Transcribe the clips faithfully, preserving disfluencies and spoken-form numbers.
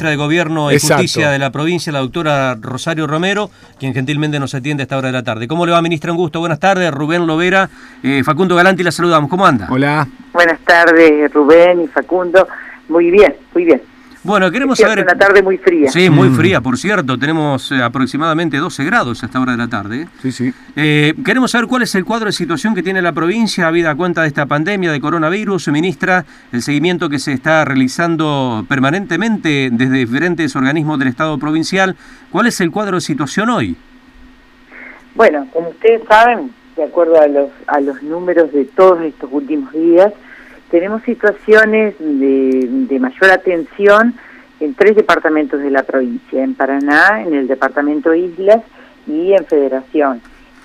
ministra de Gobierno y Exacto. Justicia de la provincia, la doctora Rosario Romero, quien gentilmente nos atiende a esta hora de la tarde. ¿Cómo le va, ministra? Un gusto. Buenas tardes. Rubén Lovera, eh, Facundo Galanti, la saludamos. ¿Cómo anda? Hola. Buenas tardes, Rubén y Facundo. Muy bien, muy bien. Bueno, queremos Es saber... una tarde muy fría. Sí, muy Mm. fría, por cierto. Tenemos eh, aproximadamente doce grados a esta hora de la tarde. ¿eh? Sí, sí. Eh, queremos saber cuál es el cuadro de situación que tiene la provincia, habida cuenta de esta pandemia de coronavirus. Ministra, el seguimiento que se está realizando permanentemente desde diferentes organismos del Estado provincial. ¿Cuál es el cuadro de situación hoy? Bueno, como ustedes saben, de acuerdo a los, a los números de todos estos últimos días, tenemos situaciones de, de mayor atención en tres departamentos de la provincia, en Paraná, en el departamento Islas y en Federación.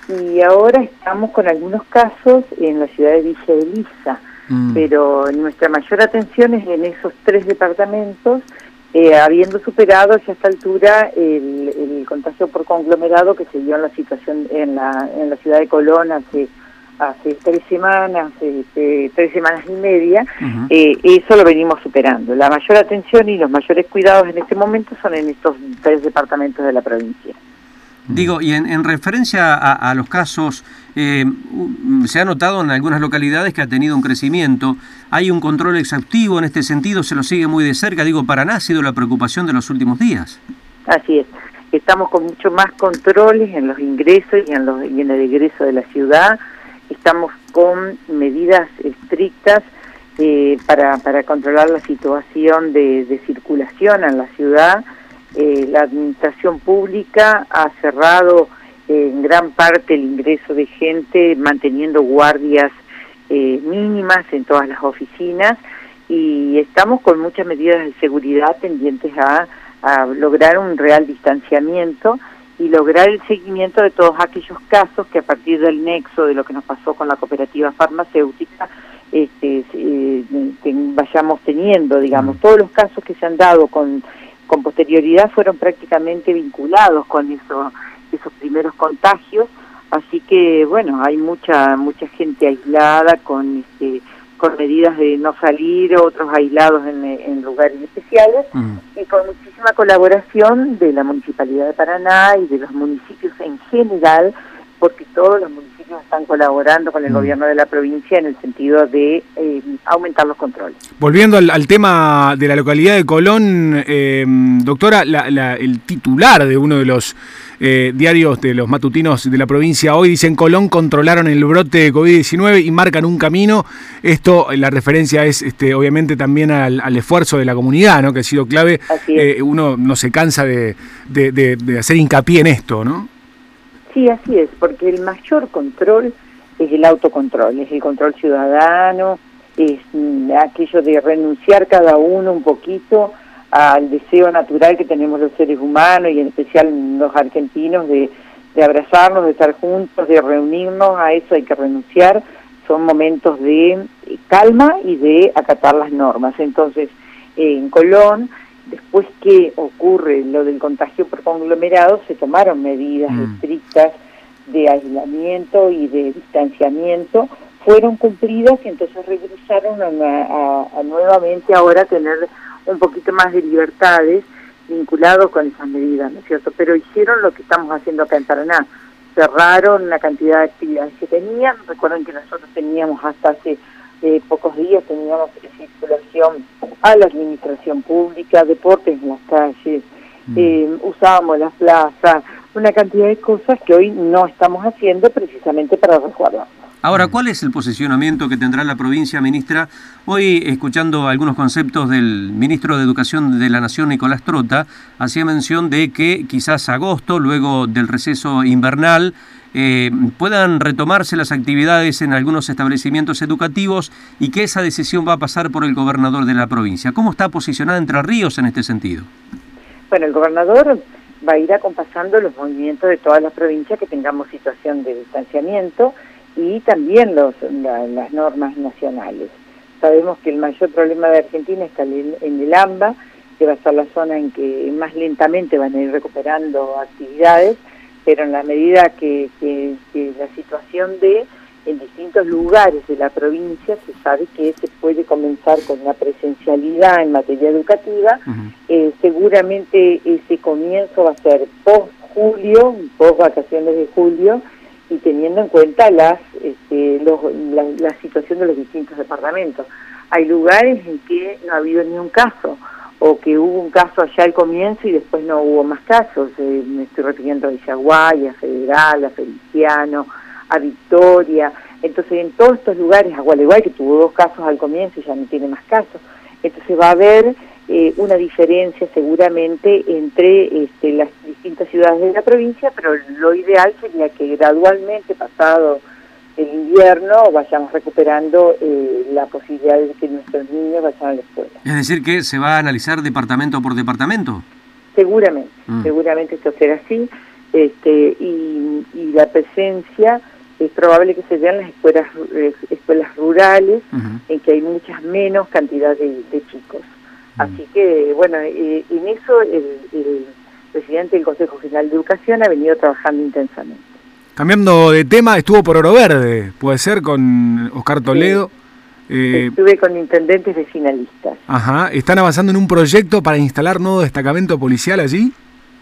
Y ahora estamos con algunos casos en la ciudad de Villa Elisa, mm. pero nuestra mayor atención es en esos tres departamentos, eh, habiendo superado ya a esta altura el, el contagio por conglomerado que se dio en la situación en la, en la ciudad de Colón hace hace tres semanas, hace tres semanas y media, uh-huh. eh, eso lo venimos superando. La mayor atención y los mayores cuidados en este momento son en estos tres departamentos de la provincia. Digo, y en, en referencia a, a los casos, eh, se ha notado en algunas localidades que ha tenido un crecimiento. ¿Hay un control exhaustivo en este sentido? ¿Se lo sigue muy de cerca? Digo, Paraná ha sido la preocupación de los últimos días. Así es. Estamos con mucho más controles en los ingresos y en, los, y en el egreso de la ciudad. Estamos con medidas estrictas eh, para, para controlar la situación de, de circulación en la ciudad. Eh, la administración pública ha cerrado eh, en gran parte el ingreso de gente, manteniendo guardias eh, mínimas en todas las oficinas, y estamos con muchas medidas de seguridad tendientes a, a lograr un real distanciamiento y lograr el seguimiento de todos aquellos casos que a partir del nexo de lo que nos pasó con la cooperativa farmacéutica este, eh, que vayamos teniendo, digamos, todos los casos que se han dado con, con posterioridad fueron prácticamente vinculados con eso, esos primeros contagios, así que bueno, hay mucha mucha gente aislada con este con medidas de no salir, otros aislados en, en lugares especiales, mm. y con muchísima colaboración de la Municipalidad de Paraná y de los municipios en general, porque todos los municipios están colaborando con el mm. gobierno de la provincia en el sentido de eh, aumentar los controles. Volviendo al, al tema de la localidad de Colón, eh, doctora, la, la, el titular de uno de los eh, diarios de los matutinos de la provincia hoy dice: en Colón controlaron el brote de COVID diecinueve y marcan un camino. Esto, la referencia es este, obviamente también al, al esfuerzo de la comunidad, ¿no?, que ha sido clave. Eh, uno no se cansa de, de, de, de hacer hincapié en esto, ¿no? Sí, así es, porque el mayor control es el autocontrol, es el control ciudadano, es aquello de renunciar cada uno un poquito al deseo natural que tenemos los seres humanos y en especial los argentinos de, de abrazarnos, de estar juntos, de reunirnos. A eso hay que renunciar. Son momentos de calma y de acatar las normas. Entonces, eh, en Colón, después que ocurre lo del contagio por conglomerado, se tomaron medidas mm. estrictas de aislamiento y de distanciamiento, fueron cumplidas y entonces regresaron a, a, a nuevamente ahora tener un poquito más de libertades vinculados con esas medidas, ¿no es cierto? Pero hicieron lo que estamos haciendo acá en Paraná, cerraron la cantidad de actividades que tenían. Recuerden que nosotros teníamos hasta hace eh, pocos días, teníamos circulación a la administración pública, deportes en las calles, mm. eh, usábamos las plazas, una cantidad de cosas que hoy no estamos haciendo precisamente para resguardar. Ahora, ¿cuál es el posicionamiento que tendrá la provincia, ministra? Hoy, escuchando algunos conceptos del ministro de Educación de la Nación, Nicolás Trota, hacía mención de que quizás agosto, luego del receso invernal, eh, puedan retomarse las actividades en algunos establecimientos educativos y que esa decisión va a pasar por el gobernador de la provincia. ¿Cómo está posicionada Entre Ríos en este sentido? Bueno, el gobernador va a ir acompasando los movimientos de todas las provincias que tengamos situación de distanciamiento y también los, la, las normas nacionales. Sabemos que el mayor problema de Argentina está en el AMBA, que va a ser la zona en que más lentamente van a ir recuperando actividades, pero en la medida que, que, que la situación de en distintos lugares de la provincia se sabe que se puede comenzar con una presencialidad en materia educativa. Uh-huh. eh, seguramente ese comienzo va a ser post julio, post vacaciones de julio, y teniendo en cuenta las, este, los, la, la situación de los distintos departamentos. Hay lugares en que no ha habido ni un caso, o que hubo un caso allá al comienzo y después no hubo más casos. Eh, me estoy refiriendo a Villaguay, a Federal, a Feliciano, a Victoria. Entonces, en todos estos lugares, a Gualeguay, que tuvo dos casos al comienzo y ya no tiene más casos, entonces va a haber eh, una diferencia seguramente entre este, las distintas ciudades de la provincia, pero lo ideal sería que gradualmente, pasado el invierno, vayamos recuperando eh, la posibilidad de que nuestros niños vayan a la escuela. Es decir, que se va a analizar departamento por departamento. Seguramente, mm. seguramente esto será así, este, y, y la presencia es probable que se vean las escuelas eh, escuelas rurales, uh-huh. en que hay muchas menos cantidad de, de chicos. Uh-huh. Así que, bueno, eh, en eso el, el presidente del Consejo General de Educación ha venido trabajando intensamente. Cambiando de tema, estuvo por Oro Verde, puede ser, con Oscar Toledo. Sí. Eh, Estuve con intendentes vecinalistas. Ajá, ¿están avanzando en un proyecto para instalar nuevo destacamento policial allí?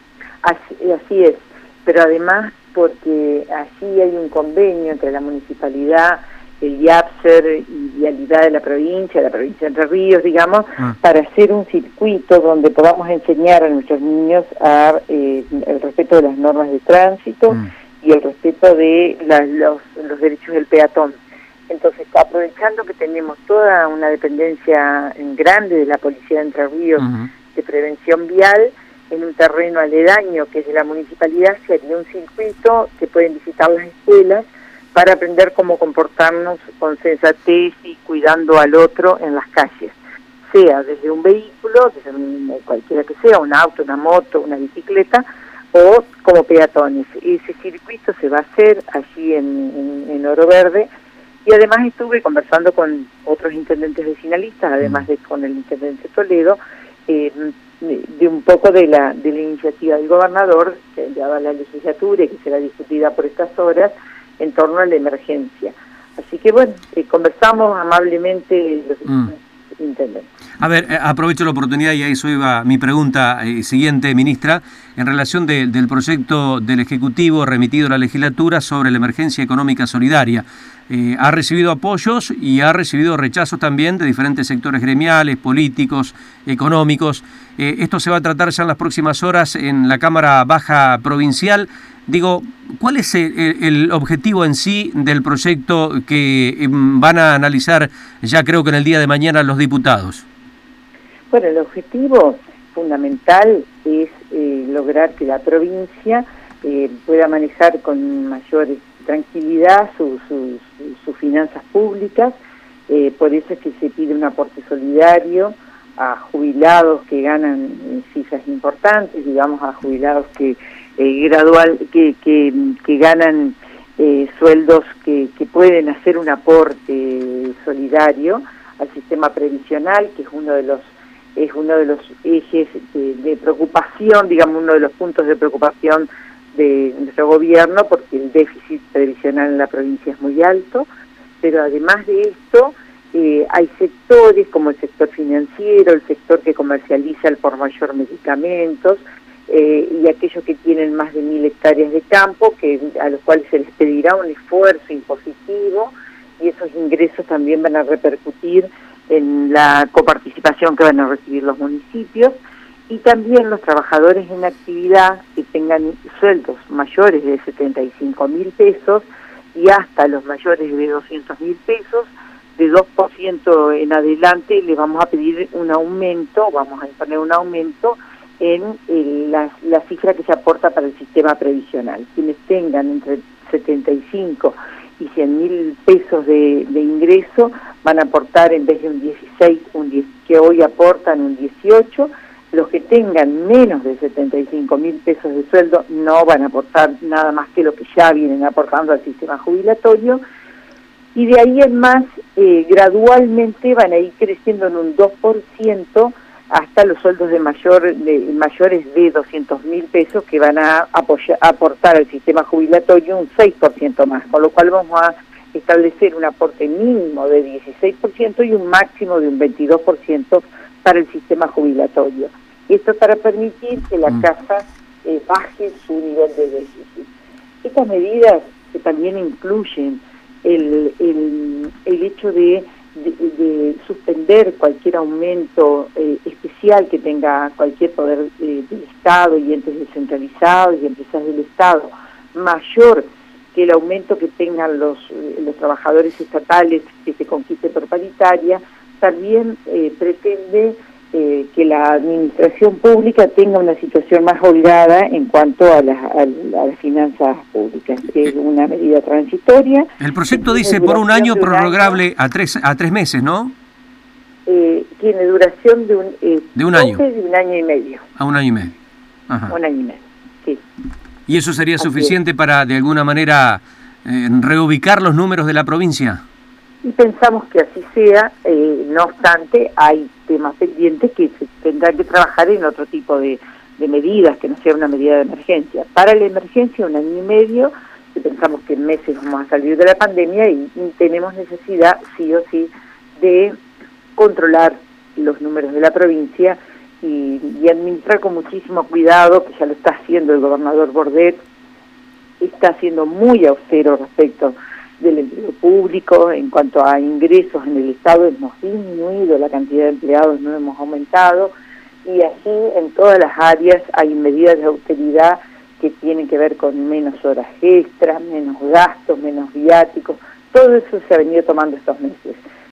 Así, así es, pero además porque allí hay un convenio entre la municipalidad, el IAPSER y Vialidad de la provincia, la provincia de Entre Ríos, digamos, ah. para hacer un circuito donde podamos enseñar a nuestros niños a, eh, el respeto de las normas de tránsito mm. y el respeto de la, los, los derechos del peatón. Entonces, aprovechando que tenemos toda una dependencia grande de la Policía de Entre Ríos uh-huh. de prevención vial, en un terreno aledaño que es de la municipalidad, se haría un circuito que pueden visitar las escuelas para aprender cómo comportarnos con sensatez y cuidando al otro en las calles, sea desde un vehículo, desde un, cualquiera que sea, un auto, una moto, una bicicleta, o como peatones. Ese circuito se va a hacer allí en, en, en Oro Verde, y además estuve conversando con otros intendentes vecinalistas, además de con el intendente Toledo, eh, de, de un poco de la de la iniciativa del gobernador, que ya va a la legislatura y que será discutida por estas horas, en torno a la emergencia. Así que bueno, eh, conversamos amablemente los mm. intendentes. A ver, eh, aprovecho la oportunidad y a eso iba mi pregunta eh, siguiente, ministra, en relación de, del proyecto del Ejecutivo remitido a la legislatura sobre la emergencia económica solidaria. Eh, ha recibido apoyos y ha recibido rechazos también de diferentes sectores gremiales, políticos, económicos. Eh, esto se va a tratar ya en las próximas horas en la Cámara Baja Provincial. Digo, ¿cuál es el, el objetivo en sí del proyecto que eh, van a analizar ya creo que en el día de mañana los diputados? Bueno, el objetivo fundamental es eh, lograr que la provincia eh, pueda manejar con mayor tranquilidad sus su, su, su finanzas públicas. Eh, por eso es que se pide un aporte solidario a jubilados que ganan eh, cifras importantes, digamos a jubilados que eh, gradual que, que, que ganan eh, sueldos que, que pueden hacer un aporte solidario al sistema previsional, que es uno de los es uno de los ejes de, de preocupación, digamos uno de los puntos de preocupación de nuestro gobierno, porque el déficit previsional en la provincia es muy alto, pero además de esto eh, hay sectores como el sector financiero, el sector que comercializa al por mayor medicamentos eh, y aquellos que tienen más de mil hectáreas de campo, que a los cuales se les pedirá un esfuerzo impositivo, y esos ingresos también van a repercutir en la coparticipación que van a recibir los municipios, y también los trabajadores en actividad que tengan sueldos mayores de setenta y cinco mil pesos y hasta los mayores de doscientos mil pesos, de dos por ciento en adelante les vamos a pedir un aumento, vamos a imponer un aumento en el, la, la cifra que se aporta para el sistema previsional. Quienes tengan entre setenta y cinco y cien mil pesos de, de ingreso van a aportar en vez de un dieciséis, un diez, que hoy aportan un dieciocho. Los que tengan menos de setenta y cinco mil pesos de sueldo no van a aportar nada más que lo que ya vienen aportando al sistema jubilatorio, y de ahí en más eh, gradualmente van a ir creciendo en un dos por ciento hasta los sueldos de mayor de mayores de doscientos mil pesos, que van a apoyar, aportar al sistema jubilatorio un seis por ciento más, con lo cual vamos a establecer un aporte mínimo de dieciséis por ciento y un máximo de un veintidós por ciento para el sistema jubilatorio. Esto para permitir que la Caja eh, baje su nivel de déficit. Estas medidas que también incluyen el, el, el hecho de, de, de suspender cualquier aumento eh, especial que tenga cualquier poder eh, del Estado y entes descentralizados y empresas del Estado, mayor que el aumento que tengan los, los trabajadores estatales que se conquiste por paritaria, también eh, pretende eh, que la administración pública tenga una situación más holgada en cuanto a las, a, a las finanzas públicas. Es una medida transitoria. El proyecto dice por un año prorrogable a tres a tres meses, ¿no? Eh, tiene duración de un, eh, de un año. De un año y medio. A un año y medio. Ajá. Un año y medio, sí. ¿Y eso sería suficiente para, de alguna manera, eh, reubicar los números de la provincia? Y pensamos que así sea, eh, no obstante, hay temas pendientes que se tendrán que trabajar en otro tipo de, de medidas, que no sea una medida de emergencia. Para la emergencia, un año y medio, que pensamos que en meses vamos a salir de la pandemia y, y tenemos necesidad, sí o sí, de controlar los números de la provincia y, y administrar con muchísimo cuidado, que ya lo está haciendo el gobernador Bordet, está siendo muy austero respecto del empleo público. En cuanto a ingresos en el Estado, hemos disminuido la cantidad de empleados, no hemos aumentado, y así en todas las áreas hay medidas de austeridad que tienen que ver con menos horas extras, menos gastos, menos viáticos. Todo eso se ha venido tomando estos meses.